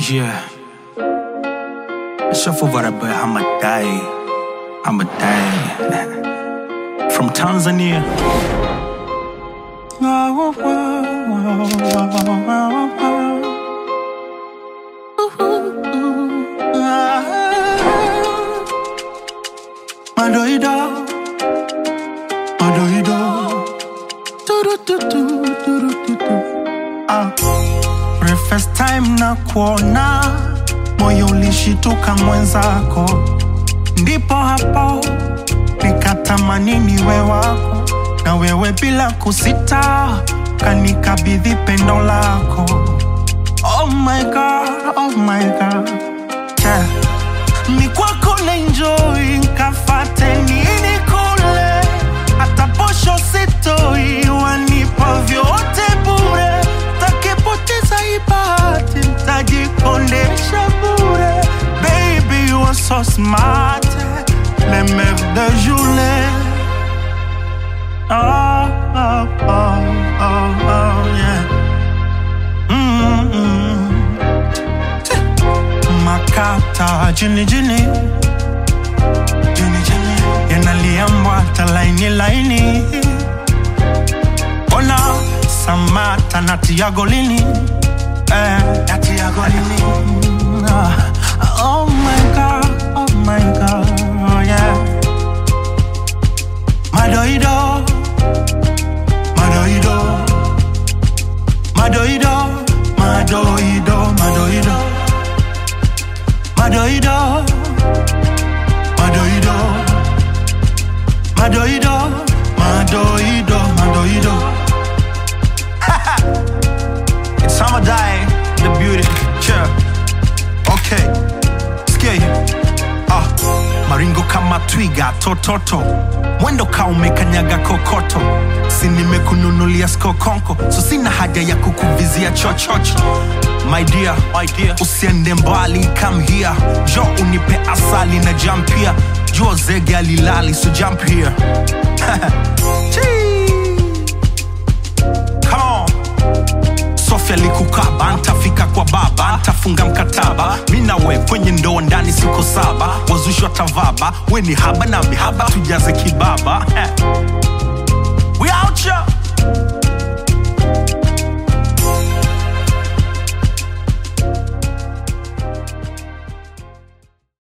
Yeah. Shuffle boy, I'ma die. I'ma die. From Tanzania. Madoido. Madoido. First time na kuona moyo ulishituka mwenzako, ndipo hapo nikatamani niwe wako, na wewe bila kusita kanikabidhi pendo lako. Oh my God, oh my God, yeah. Ni kwako na enjoy, nkafate nini kule, hata posho sitoi, wanipa vyote bure, takipoteza ibati mtajikondesha bure. Baby, you are so smart, les mecs de journée. Oh, oh, oh, oh, oh, yeah. Makata, jini, jini. Jini, jini. Yanaliambwata laini, laini. Ona, Samata na Tiagolini. Tiagolini. Oh my God, yeah. Madoido. Madoido. Madoido. Madoido. Madoido. Madoido. Madoido. Madoido. Madoido. Madoido. It's I'ma die, the beauty, sure. Okay, scare you. Maringo kama twiga, tototo. Mwendo ka umekanyaga kokoto. Si nimekununulia skokonko, so sina haja ya kukuvizia chochocho. My dear, usiende mbali, come here. Jo unipe asali na jump here. Jo zege alilali, so jump here. Come on. Sofia likukaba, ntafika kwa baba, ntafunga mkataba. Mina we kwenye ndoa ndani siku 7. Wazushwa tavaba, we ni haba na mihaba, tujaze kibaba. We out ya.